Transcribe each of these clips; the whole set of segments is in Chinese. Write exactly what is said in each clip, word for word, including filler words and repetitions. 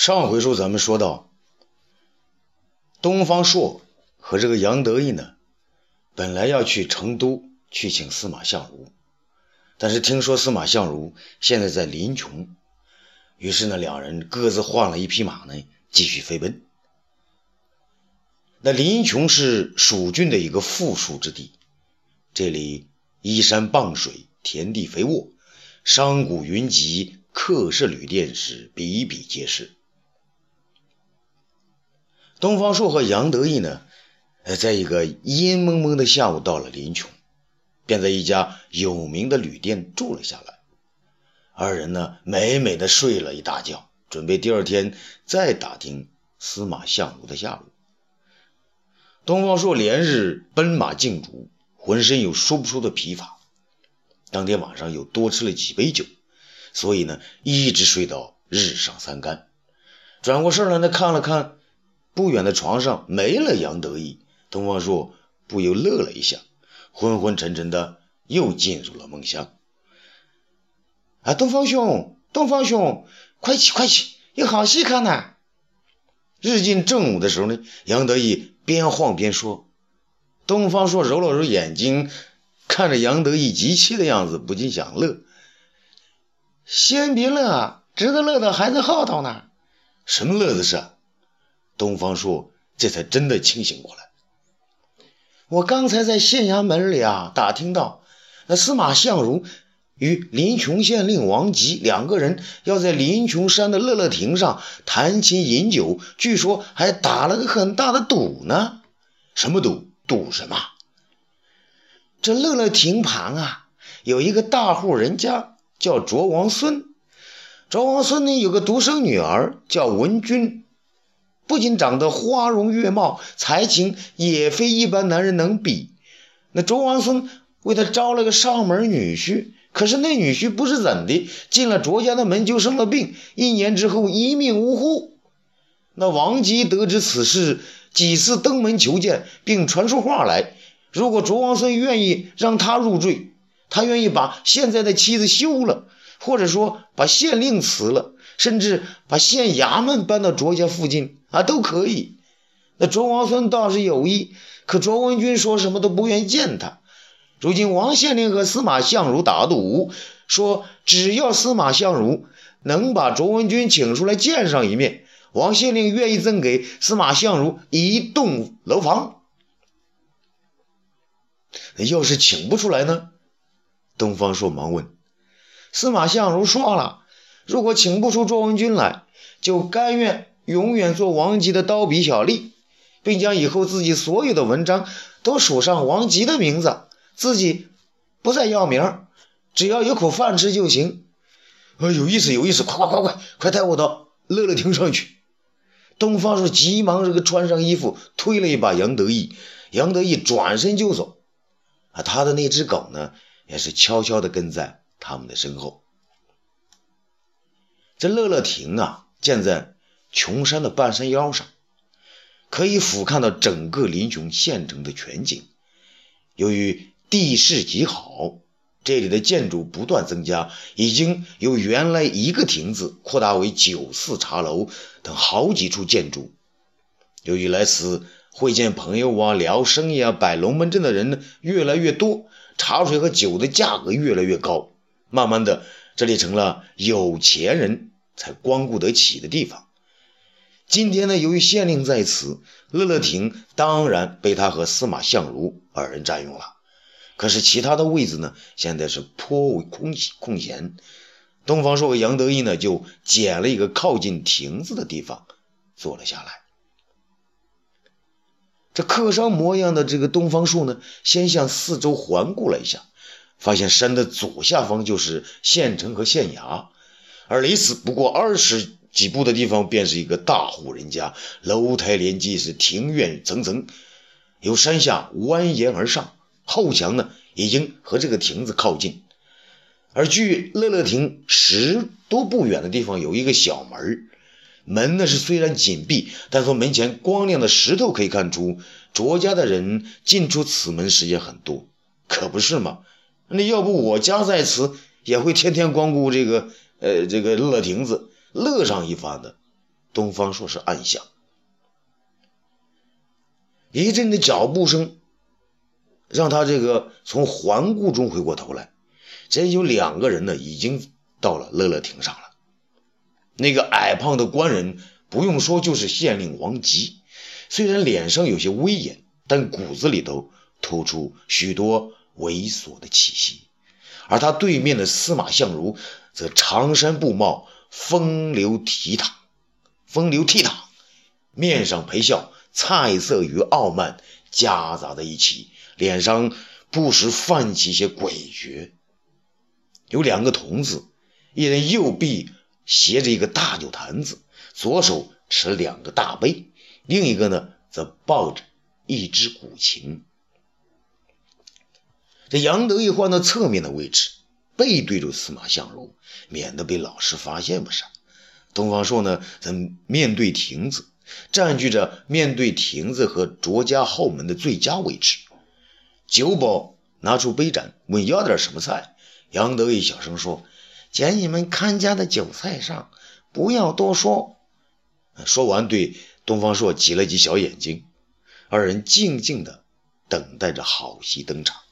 上回书咱们说到，东方朔和这个杨得意呢，本来要去成都去请司马相如，但是听说司马相如现在在临邛，于是呢，两人各自换了一匹马呢，继续飞奔。那临邛是蜀郡的一个富庶之地，这里依山傍水，田地肥沃，商贾云集，客舍旅店是比比皆是。东方朔和杨得意呢，在一个阴蒙蒙的下午到了临邛，便在一家有名的旅店住了下来。二人呢，美美的睡了一大觉，准备第二天再打听司马相如的下落。东方朔连日奔马竞逐，浑身有说不出的疲乏，当天晚上又多吃了几杯酒，所以呢，一直睡到日上三竿。转过身来呢，看了看不远的床上没了杨得意，东方朔不由乐了一下，昏昏沉沉的又进入了梦乡。啊，东方兄，东方兄，快起快起，有好戏看呐！日近正午的时候呢，杨得意边晃边说。东方朔揉了揉眼睛，看着杨得意急切的样子，不禁想乐。先别乐啊，值得乐的还在后头呢。什么乐子事啊？东方朔这才真的清醒过来。我刚才在县衙门里啊，打听到那司马相如与临邛县令王吉两个人要在临邛山的乐乐亭上弹琴饮酒，据说还打了个很大的赌呢。什么赌？赌什么？这乐乐亭旁啊，有一个大户人家叫卓王孙。卓王孙呢，有个独生女儿叫文君，不仅长得花容月貌，才情也非一般男人能比。那卓王孙为他招了个上门女婿，可是那女婿不知怎的，进了卓家的门就生了病，一年之后一命呜呼。那王吉得知此事，几次登门求见，并传出话来，如果卓王孙愿意让他入赘，他愿意把现在的妻子休了，或者说把县令辞了，甚至把县衙门搬到卓家附近啊，都可以。那卓王孙倒是有意，可卓文君说什么都不愿意见他。如今王县令和司马相如打赌，说只要司马相如能把卓文君请出来见上一面，王县令愿意赠给司马相如一栋楼房。要是请不出来呢？东方朔忙问。司马相如说了，如果请不出卓文君来，就甘愿永远做王吉的刀笔小吏，并将以后自己所有的文章都署上王吉的名字，自己不再要名，只要有口饭吃就行。啊，有意思有意思，快快快快快带我到乐乐亭上去。东方朔急忙这个穿上衣服，推了一把杨得意，杨得意转身就走。啊，他的那只狗呢，也是悄悄地跟在他们的身后。这乐乐亭啊，建在邛山的半山腰上，可以俯瞰到整个临邛县城的全景。由于地势极好，这里的建筑不断增加，已经由原来一个亭子扩大为酒肆茶楼等好几处建筑。由于来此会见朋友啊、聊生意啊、摆龙门阵的人呢越来越多，茶水和酒的价格越来越高，慢慢的这里成了有钱人才光顾得起的地方。今天呢，由于县令在此，乐乐亭当然被他和司马相如二人占用了。可是其他的位子呢，现在是颇为空空闲。东方朔和杨得意呢，就捡了一个靠近亭子的地方坐了下来。这客商模样的这个东方朔呢，先向四周环顾了一下，发现山的左下方就是县城和县衙，而离此不过二十几步的地方便是一个大户人家，楼台连接，是庭院层层，由山下蜿蜒而上，后墙呢已经和这个亭子靠近。而距乐乐亭十多步远的地方有一个小门，门呢是虽然紧闭，但从门前光亮的石头可以看出，卓家的人进出此门时间很多。可不是嘛，那要不我家在此也会天天光顾这个呃这个乐亭子，乐上一番的。 东方朔是暗想。一阵的脚步声让他这个从环顾中回过头来，这有两个人呢已经到了乐乐亭上了。那个矮胖的官人不用说就是县令王吉，虽然脸上有些威严，但骨子里头透出许多猥琐的气息。而他对面的司马相如则长衫布帽，风流倜傥风流倜傥面上陪笑，菜色与傲慢夹杂在一起，脸上不时泛起一些诡谲。有两个童子，一人右臂携着一个大酒坛子，左手持两个大杯，另一个呢则抱着一支古琴。这杨得意换到侧面的位置，背对着司马相如，免得被老师发现不是。东方朔呢则面对亭子，占据着面对亭子和卓家后门的最佳位置。酒保拿出杯盏，问要点什么菜。杨得意小声说：见你们看家的酒菜上，不要多说。说完对东方朔挤了挤小眼睛，二人静静地等待着好戏登场。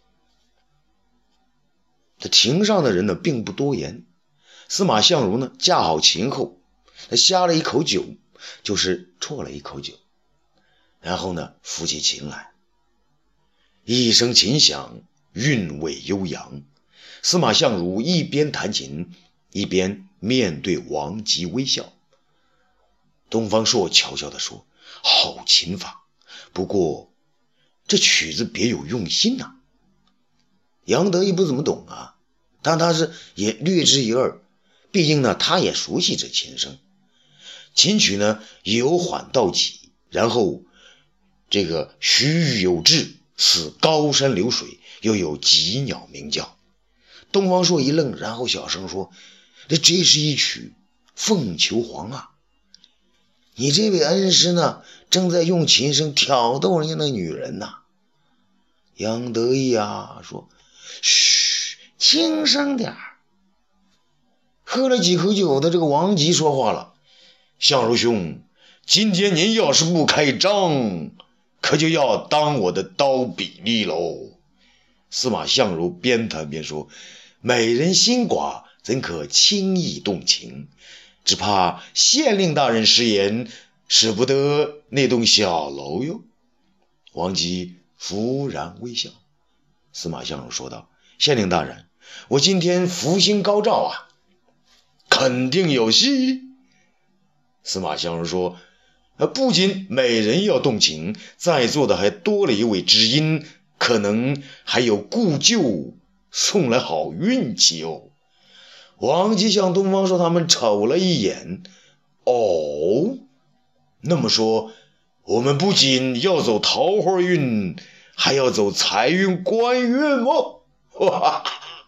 这亭上的人呢并不多言，司马相如呢架好琴后，他呷了一口酒，就是啜了一口酒，然后呢扶起琴来，一声琴响，韵味悠扬。司马相如一边弹琴一边面对王吉微笑。东方朔悄悄地说：好琴法，不过这曲子别有用心呐、啊。杨得意不怎么懂啊，但他是也略知一二，毕竟呢他也熟悉这琴声。琴曲呢由缓到急，然后这个徐有志，似高山流水，又有疾鸟鸣叫。东方朔一愣，然后小声说：这这是一曲凤求凰啊，你这位恩师呢正在用琴声挑逗人家的女人呐、啊。杨得意啊说：嘘，轻声点儿。喝了几口酒的这个王吉说话了：相如兄，今天您要是不开张，可就要当我的刀比例喽。司马相如边弹边说：美人心寡，怎可轻易动情？只怕县令大人食言，使不得那栋小楼哟。王吉忽然微笑。司马相如说道：县令大人，我今天福星高照啊，肯定有戏。司马相如说：不仅美人要动情，在座的还多了一位知音，可能还有故旧送来好运气哦。王吉向东方朔他们瞅了一眼：哦，那么说我们不仅要走桃花运，还要走财运官运吗？哇！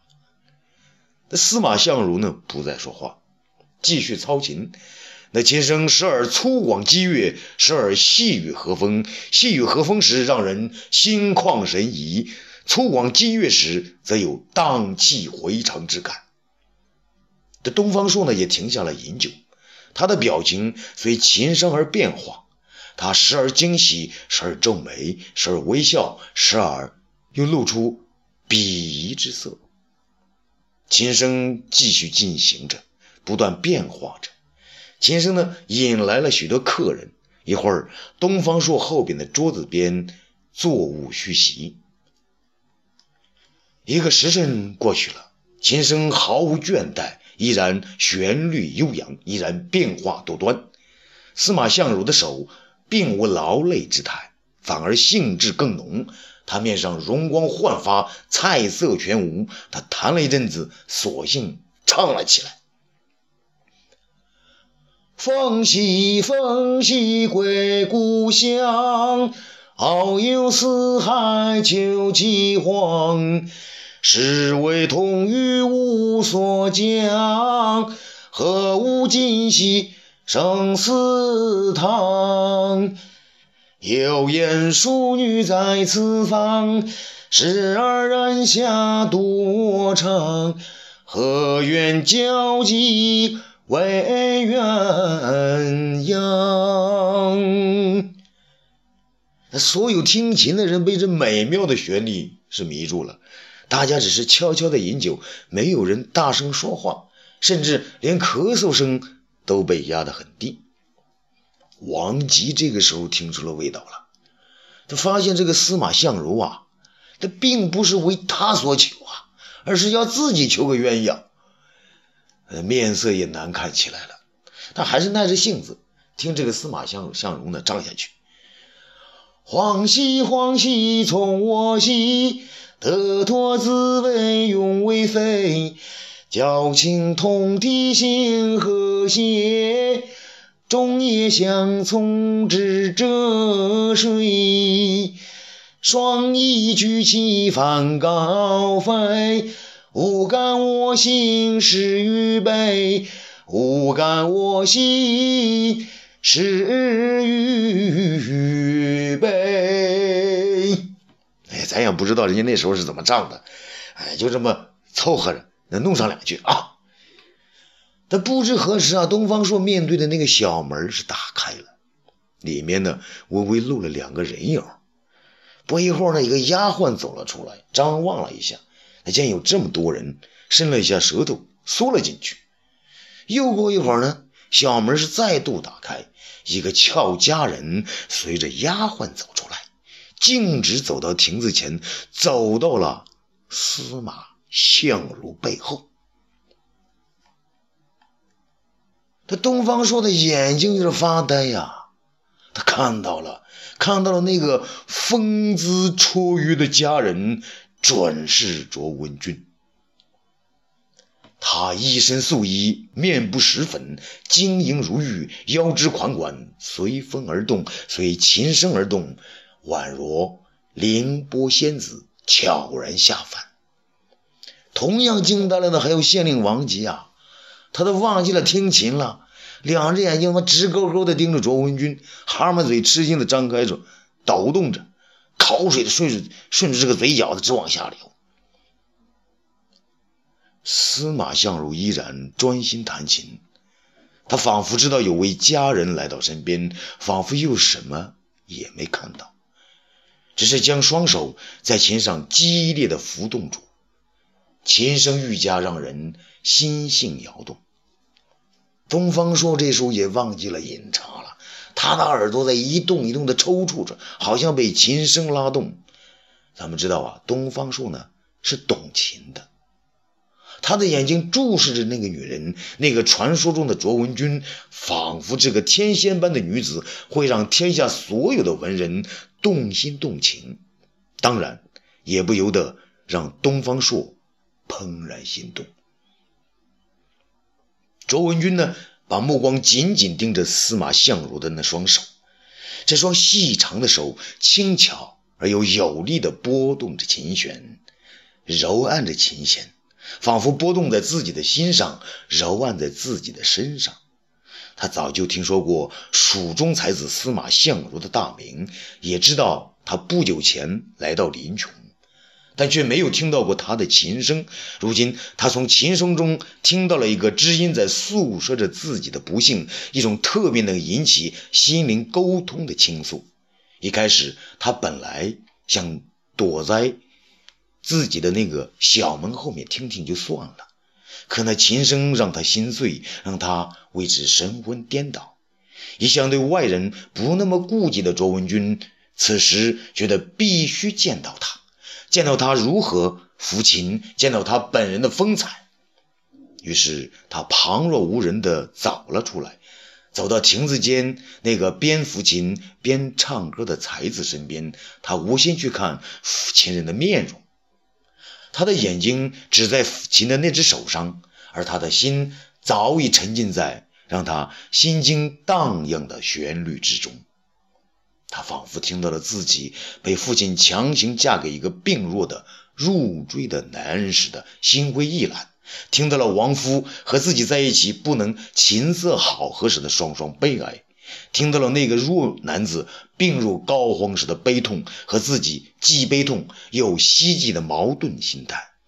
司马相如呢不再说话，继续操琴。那琴声时而粗犷激越，时而细雨和风，细雨和风时让人心旷神怡，粗犷激越时则有荡气回肠之感。这东方朔呢也停下了饮酒，他的表情随琴声而变化，他时而惊喜，时而皱眉，时而微笑，时而又露出鄙夷之色。琴声继续进行着，不断变化着。琴声呢引来了许多客人，一会儿东方朔后边的桌子边座无虚席。一个时辰过去了，琴声毫无倦怠，依然旋律悠扬，依然变化多端。司马相如的手并无劳累之态，反而兴致更浓，他面上容光焕发，菜色全无。他弹了一阵子，索性唱了起来：风兮风兮归故乡，遨游四海求其黄。是为同于无所讲，何无今夕生死堂。有言淑女在此方，时而人下多长。何愿交集为鸳鸯。所有听琴的人被这美妙的旋律是迷住了，大家只是悄悄的饮酒，没有人大声说话，甚至连咳嗽声都被压得很低。王吉这个时候听出了味道了，他发现这个司马相如啊，他并不是为他所求啊，而是要自己求个鸳鸯，面色也难看起来了。他还是耐着性子听这个司马相相如呢唱下去。欢喜欢喜从我心，得脱滋味永未废，交情同体心和谐，终夜相从知者谁？双翼举起帆高飞，无感我心是与悲，无感我心是与悲。哎，咱也不知道人家那时候是怎么唱的，哎，就这么凑合着弄上两句啊。但不知何时啊，东方朔面对的那个小门是打开了，里面呢微微露了两个人影。不一会儿呢，一个丫鬟走了出来，张望了一下，他见有这么多人，伸了一下舌头缩了进去。又过一会儿呢，小门是再度打开，一个俏佳人随着丫鬟走出来，径直走到亭子前，走到了司马相如背后。他东方朔的眼睛有点发呆呀，他看到了看到了那个风姿绰约的佳人，准是卓文君。他一身素衣，面部石粉，晶莹如玉，腰肢款款，随风而动，随琴声而动，宛若凌波仙子悄然下凡。同样惊呆了的还有县令王吉啊，他都忘记了听琴了，两只眼睛他直勾勾地盯着卓文君，蛤蟆嘴吃惊地张开着，抖动着，口水的顺着顺着这个嘴角的直往下流。司马相如依然专心弹琴，他仿佛知道有位佳人来到身边，仿佛又什么也没看到，只是将双手在琴上激烈地浮动住，琴声愈加让人心性摇动。东方朔这时候也忘记了饮茶了，他的耳朵在一动一动的抽搐着，好像被琴声拉动。咱们知道啊，东方朔呢是懂琴的，他的眼睛注视着那个女人，那个传说中的卓文君，仿佛这个天仙般的女子会让天下所有的文人动心动情，当然也不由得让东方朔怦然心动。卓文君呢，把目光紧紧盯着司马相如的那双手，这双细长的手轻巧而又有力地拨动着琴弦，揉按着琴弦，仿佛拨动在自己的心上，揉按在自己的身上。他早就听说过蜀中才子司马相如的大名，也知道他不久前来到临邛，但却没有听到过他的琴声。如今他从琴声中听到了一个知音在诉说着自己的不幸，一种特别能引起心灵沟通的倾诉。一开始他本来想躲在自己的那个小门后面听听就算了，可那琴声让他心碎，让他为之神魂颠倒。一向对外人不那么顾忌的卓文君，此时觉得必须见到他，见到他如何抚琴，见到他本人的风采。于是他旁若无人地走了出来，走到亭子间那个边抚琴边唱歌的才子身边，他无心去看抚琴人的面容，他的眼睛只在抚琴的那只手上，而他的心早已沉浸在让他心惊荡漾的旋律之中。他仿佛听到了自己被父亲强行嫁给一个病弱的入赘的男人时的心灰意懒，听到了亡夫和自己在一起不能琴瑟好和时的双双悲哀，听到了那个弱男子病入膏肓时的悲痛和自己既悲痛又希冀的矛盾心态，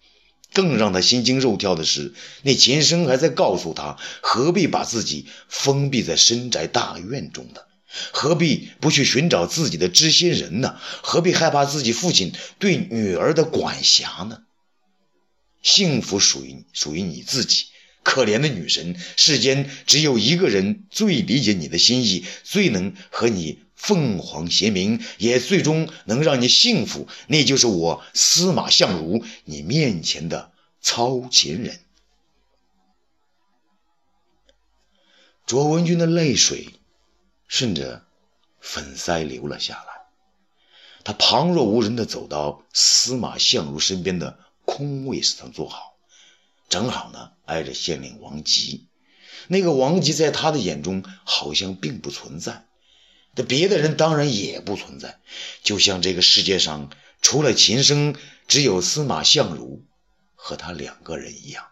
更让他心惊肉跳的是，那琴声还在告诉他，何必把自己封闭在深宅大院中呢？何必不去寻找自己的知心人呢？何必害怕自己父亲对女儿的管辖呢？幸福属于属于你自己，可怜的女神，世间只有一个人最理解你的心意，最能和你凤凰谐鸣，也最终能让你幸福，那就是我司马相如，你面前的操琴人。卓文君的泪水顺着粉腮流了下来，他旁若无人地走到司马相如身边的空位上坐好，正好呢挨着县令王吉。那个王吉在他的眼中好像并不存在，但别的人当然也不存在，就像这个世界上除了琴声，只有司马相如和他两个人一样。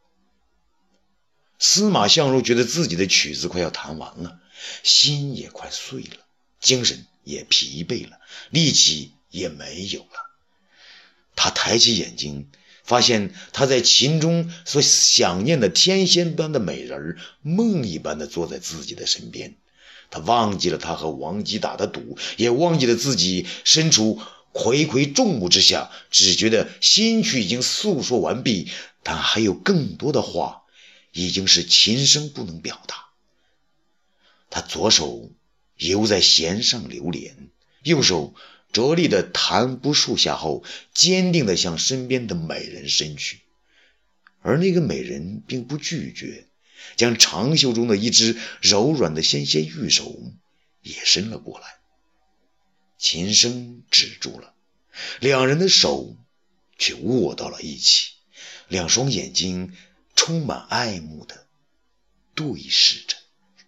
司马相如觉得自己的曲子快要弹完了，心也快碎了，精神也疲惫了，力气也没有了。他抬起眼睛，发现他在琴中所想念的天仙般的美人梦一般的坐在自己的身边。他忘记了他和王吉打的赌，也忘记了自己身处睽睽众目之下，只觉得心曲已经诉说完毕，但还有更多的话已经是琴声不能表达。他左手犹在弦上流连，右手着力的弹拨数下后，坚定地向身边的美人伸去。而那个美人并不拒绝，将长袖中的一只柔软的纤纤玉手也伸了过来。琴声止住了，两人的手却握到了一起，两双眼睛充满爱慕的对视着。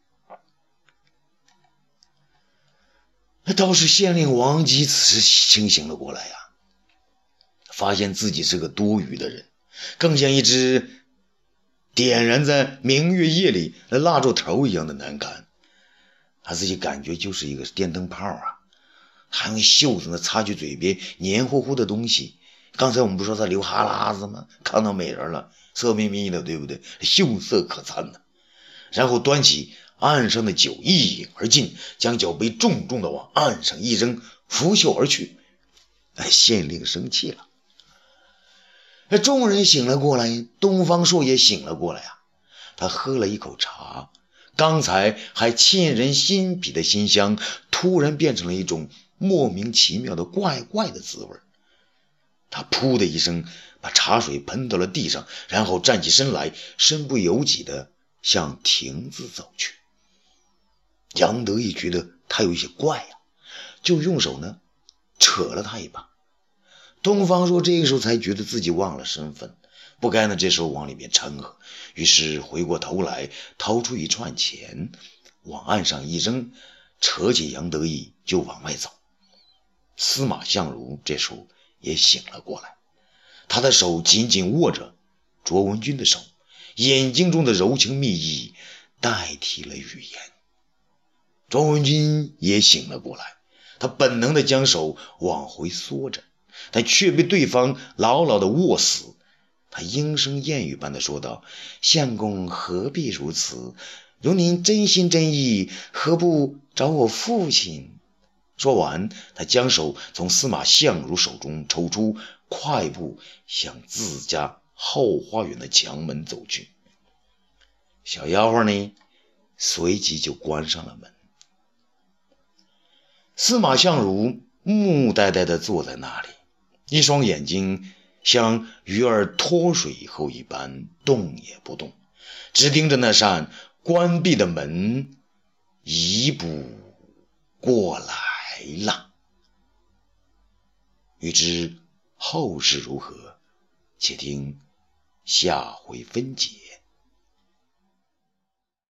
那倒是县令王吉此时清醒了过来呀、啊，发现自己是个多余的人，更像一只点燃在明月夜里的蜡烛头一样的难堪。他自己感觉就是一个电灯泡啊，还用袖子呢擦去嘴边黏糊糊的东西。刚才我们不说他流哈喇子吗？看到美人了，色眯眯的，对不对？秀色可餐呢。然后端起岸上的酒一饮而尽，将酒杯重重的往岸上一扔，拂袖而去。县令生气了。众人醒了过来，东方朔也醒了过来啊。他喝了一口茶，刚才还沁人心脾的馨香，突然变成了一种莫名其妙的怪怪的滋味。他噗的一声把茶水喷到了地上，然后站起身来，身不由己地向亭子走去。杨得意觉得他有些怪啊，就用手呢扯了他一把。东方朔这个时候才觉得自己忘了身份，不该呢这时候往里面掺和，于是回过头来掏出一串钱往岸上一扔，扯起杨得意就往外走。司马相如这时候也醒了过来，他的手紧紧握着卓文君的手，眼睛中的柔情蜜意代替了语言。卓文君也醒了过来，他本能地将手往回缩着，但却被对方牢牢地握死。他应声燕语般地说道：相公何必如此？如您真心真意，何不找我父亲？说完，他将手从司马相如手中抽出，快步向自家后花园的墙门走去。小丫鬟呢，随即就关上了门。司马相如木呆呆地坐在那里，一双眼睛像鱼儿脱水以后一般动也不动，只盯着那扇关闭的门一步过来了。欲知后事如何，且听下回分解。